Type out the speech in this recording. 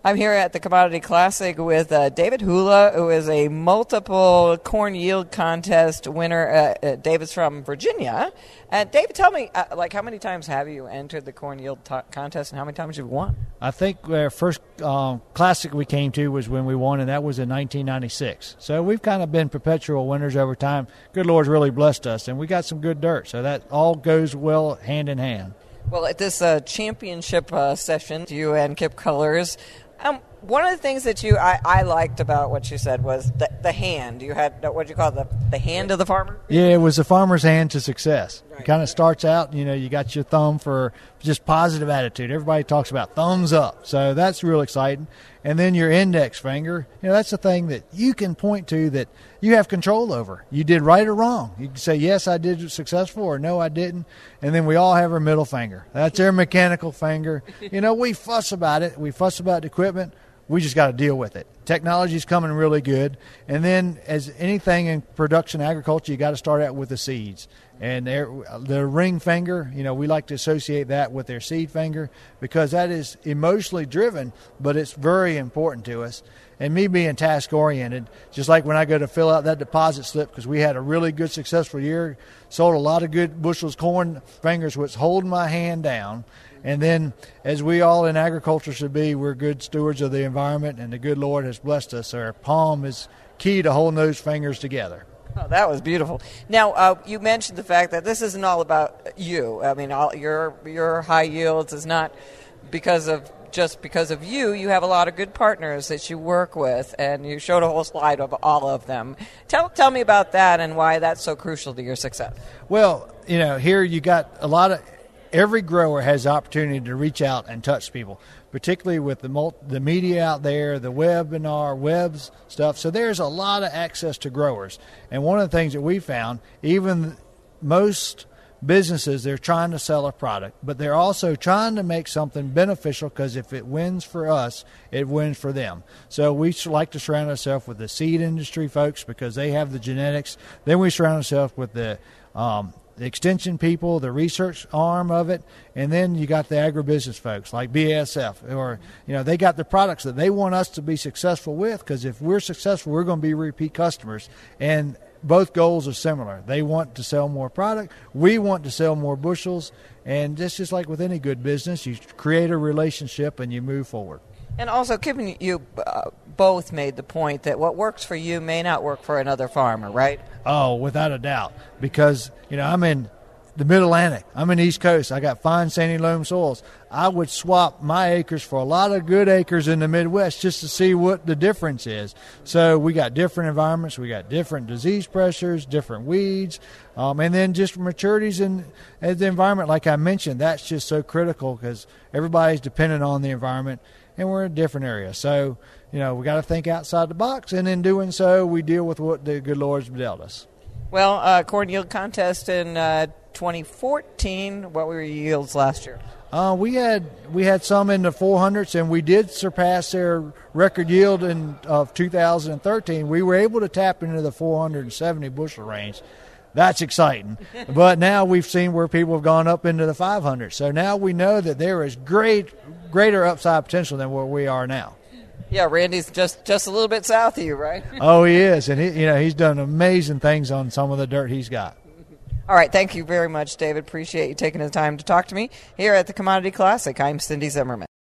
I'm here at the Commodity Classic with David Hula, who is a multiple corn yield contest winner. David's from Virginia. David, tell me, how many times have you entered the corn yield contest and how many times have you won? I think our first classic we came to was when we won, and that was in 1996. So we've kind of been perpetual winners over time. Good Lord's really blessed us, and we got some good dirt. So that all goes well hand in hand. Well, at this championship session, you and Kip Cullers, one of the things that I liked about what you said was the hand. You had, what do you call it, the hand of the farmer? Yeah, it was the farmer's hand to success. Right. It kind of starts out, you got your thumb for just positive attitude. Everybody talks about thumbs up, so that's real exciting. And then your index finger, that's the thing that you can point to that you have control over. You did right or wrong. You can say, yes, I did successful, or no, I didn't. And then we all have our middle finger. That's our mechanical finger. We fuss about it. We fuss about the equipment. We just got to deal with it. Technology's coming really good. And then as anything in production agriculture, you got to start out with the seeds. And the ring finger, we like to associate that with their seed finger because that is emotionally driven, but it's very important to us. And me being task-oriented, just like when I go to fill out that deposit slip, because we had a really good, successful year, sold a lot of good bushels corn, fingers was holding my hand down. And then, as we all in agriculture should be, we're good stewards of the environment, and the good Lord has blessed us. Our palm is key to holding those fingers together. Oh, that was beautiful. Now, you mentioned the fact that this isn't all about you. I mean, your high yields is not because of you. You have a lot of good partners that you work with, and you showed a whole slide of all of them. Tell me about that and why that's so crucial to your success. Well, here you got a lot of. Every grower has the opportunity to reach out and touch people, particularly with the media out there, the webs stuff. So there's a lot of access to growers. And one of the things that we found, even most businesses, they're trying to sell a product, but they're also trying to make something beneficial because if it wins for us, it wins for them. So we like to surround ourselves with the seed industry folks because they have the genetics. Then we surround ourselves with the extension people, the research arm of it, and then you got the agribusiness folks like BASF, or they got the products that they want us to be successful with, because if we're successful, we're going to be repeat customers, and both goals are similar. They want to sell more product, we want to sell more bushels, and just like with any good business, you create a relationship and you move forward. And also, Kip and you both made the point that what works for you may not work for another farmer, right? Oh, without a doubt. Because, I'm in the Mid-Atlantic. I'm in the East Coast. I got fine sandy loam soils. I would swap my acres for a lot of good acres in the Midwest just to see what the difference is. So we got different environments. We got different disease pressures, different weeds, and then just maturities in the environment. Like I mentioned, that's just so critical because everybody's dependent on the environment. And we're in a different area. So, we got to think outside the box, and in doing so, we deal with what the good Lord's dealt us. Well, corn yield contest in 2014, what were your yields last year? We had some in the 400s, and we did surpass their record yield of 2013. We were able to tap into the 470 bushel range. That's exciting. But now we've seen where people have gone up into the 500s. So now we know that there is greater upside potential than where we are now. Yeah, Randy's just a little bit south of you, right? Oh, he is. And he's done amazing things on some of the dirt he's got. All right. Thank you very much, David. Appreciate you taking the time to talk to me here at the Commodity Classic. I'm Cindy Zimmerman.